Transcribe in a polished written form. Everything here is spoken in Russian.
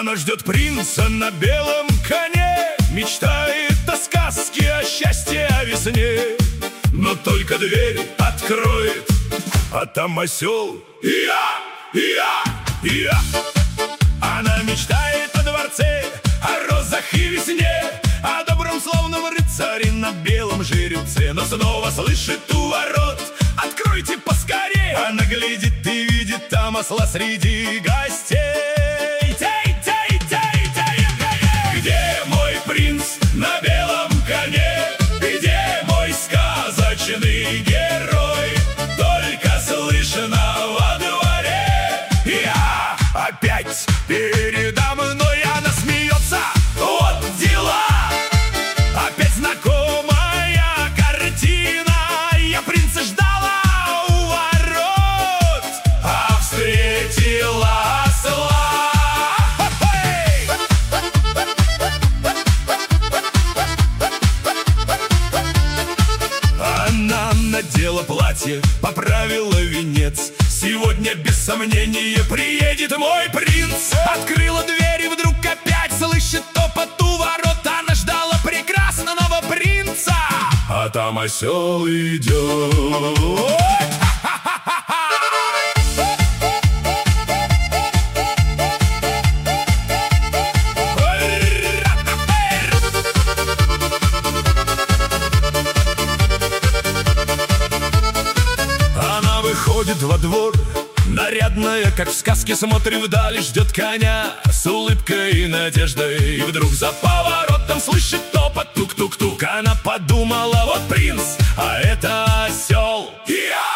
Она ждет принца на белом коне, мечтает о сказке, о счастье, о весне. Но только дверь откроет, а там осел. Я. Она мечтает о дворце, о розах и весне, о добром славном рыцаре на белом жеребце. Но снова слышит у ворот: откройте поскорей! Она глядит и видит там осла среди гостей. Где мой принц на белом коне? Где мой сказочный герой? Только слышно во дворе: я опять передо мной. Она смеется, вот дела. Опять знакомая картина. Я принца ждала у ворот, а встретила осла. Она надела платье, поправила венец. Сегодня без сомнения приедет мой принц. Открыла дверь и вдруг опять слышит топот у ворот. Она ждала прекрасного принца, а там осел идет. Она выходит во двор, нарядная, как в сказке, смотрит вдали, ждет коня с улыбкой и надеждой. И вдруг за поворотом слышит топот, тук-тук-тук. Она подумала: вот принц, а это осел. Я